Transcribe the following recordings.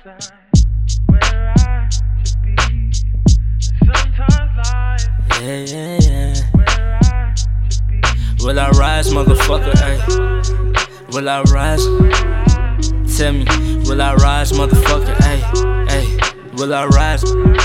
Yeah, yeah, yeah. Will I rise, motherfucker, ayy? Will I rise? Tell me, will I rise, motherfucker, ayy? Ayy, will I rise?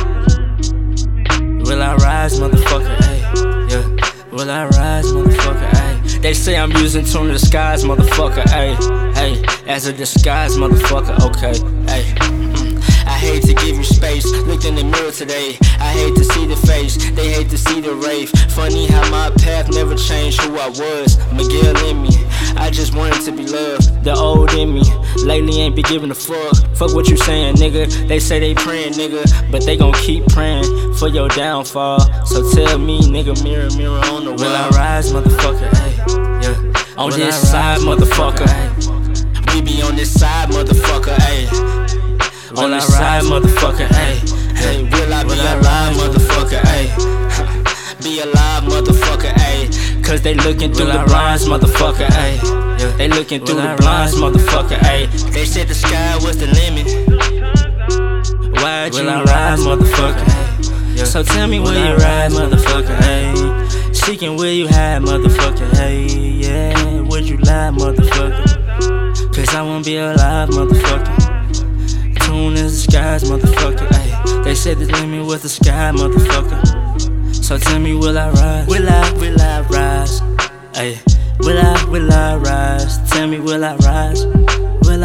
Will I rise, motherfucker, ayy? Yeah, will I rise, motherfucker, ayy? They say I'm using tune to disguise, motherfucker, ayy. Ayy, as a disguise, motherfucker, okay, ayy. I hate to give you space, looked in the mirror today. I hate to see the face, they hate to see the rave. Funny how my path never changed who I was. Miguel in me, I just wanted to be loved. The old in me, lately ain't be giving a fuck. Fuck what you saying, nigga. They say they praying, nigga, but they gon' keep praying for your downfall. So tell me, nigga, mirror, mirror on the wall. Will I rise, motherfucker, ayy? Yeah, on this side, motherfucker, ayy. We be on this side, motherfucker, ayy. On this side, motherfucker, ayy. Hey, will I be alive, motherfucker, ayy? Be alive, motherfucker, ayy. Cause they looking through the blinds, motherfucker, ayy. They looking through the blinds, motherfucker, ayy. They said the sky was the limit. Why'd you ride, motherfucker, ayy? So tell me where you ride, motherfucker, ayy. Seeking where you hide, motherfucker, ayy. Yeah, would you lie, motherfucker? Cause I won't be alive, motherfucker. Tune is the skies, motherfucker, ayy. They said the limit was the sky, motherfucker. So tell me, will I rise? Will I rise? Ayy, will I rise? Tell me, will I rise? Will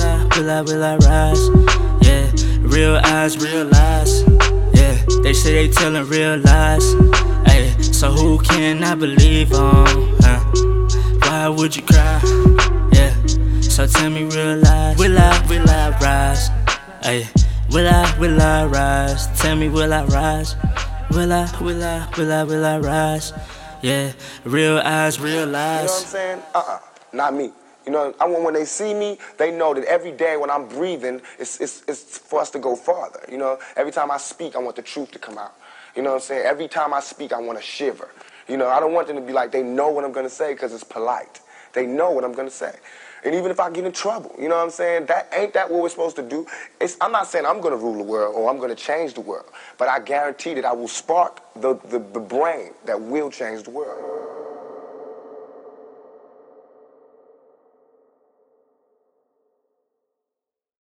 I rise? Yeah, real eyes, real lies. Yeah, they say they telling real lies. Ayy, so who can I believe on? Why would you cry? Yeah, so tell me real lies. Will I rise? Ayy, will I rise? Tell me, will I rise? Will I rise? Yeah, real eyes, real lies. You know what I'm saying? Not me. You know, I want when they see me, they know that every day when I'm breathing, it's for us to go farther. You know, every time I speak, I want the truth to come out. You know what I'm saying? Every time I speak, I want to shiver. You know, I don't want them to be like, they know what I'm going to say because it's polite. They know what I'm going to say. And even if I get in trouble, you know what I'm saying? Ain't that what we're supposed to do? I'm not saying I'm going to rule the world or I'm going to change the world, but I guarantee that I will spark the brain that will change the world.